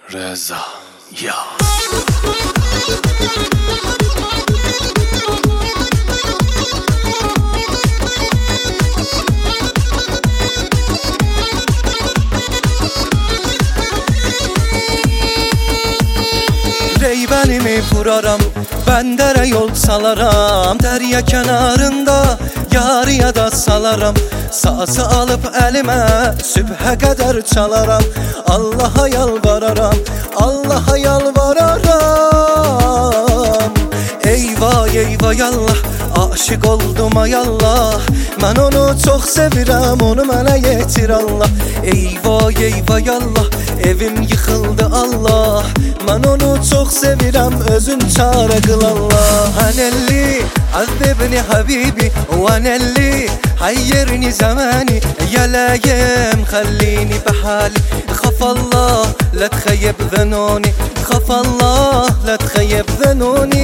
رضا یا Reybenimi vuraram, bəndərə yol salaram, dərya kənarında yarıya da salaram. Sazı alıb əlimə sübhə qədər çalaram. Allaha yalvararam, Allaha yalvararam. Eyvah eyvah yallah, aşık oldum ay Allah. Mən onu çox sevirəm, onu mənə yetir Allah. Eyvah eyvah yallah, evim yıxıldı Allah. Mən onu çox sevirəm, özün çarə qıl Allah. Hənəlli, əzəbni həbibi, vənəlli, həyyirni zəməni, yələyəm, xəllini bəhəli. Xaf Allah, lə txəyyəb zənoni, xaf Allah, lə txəyyəb zənoni.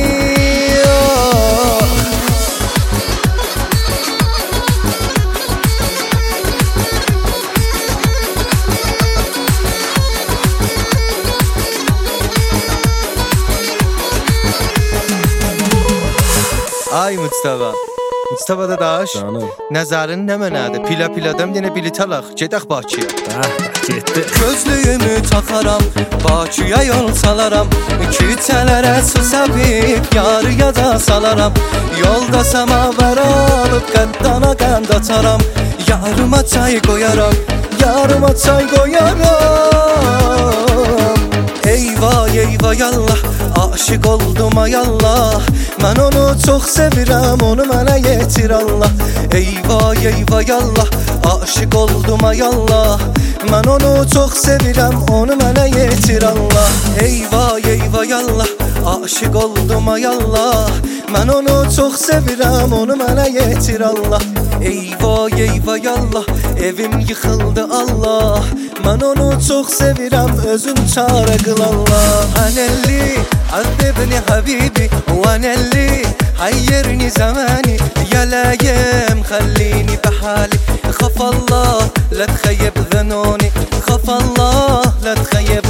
Ay Mustafa dadaş, nəzərin nə mənədir? Pila-piladan yenə bilet alaq, gedək Bakıya. Getdi. Gözlüyümü taxaram, Bakıya yol salaram. Küçələrə su səpib, yarıya da salaram. Yolda səmavər alıb, qəddana qənd ataram. Yarıma çay qoyaram, yarıma çay qoyaram. Eyvah eyvah yallah, aşık oldum ay Allah. Mən onu çox sevirəm, onu mənə yetir Allah. Eyvah eyvah yallah, aşık oldum ay Allah. Mən onu çox sevirəm, onu mənə yetir Allah. Eyvah eyvah yallah, aşık oldum ay Allah. Mən onu çox sevirəm, onu mənə yetir Allah. Eyvah eyvah yallah, evim yıxıldı Allah. Mən onu çox sevirəm, özün çarə qıl Allah. Hənəlli, əzəbni həbibi, vənəlli, həyyirni zəməni, yələyəm, xəllini bəhəli. Xaf Allah, lə txəyyəb zənoni, xaf Allah, lə txəyyəb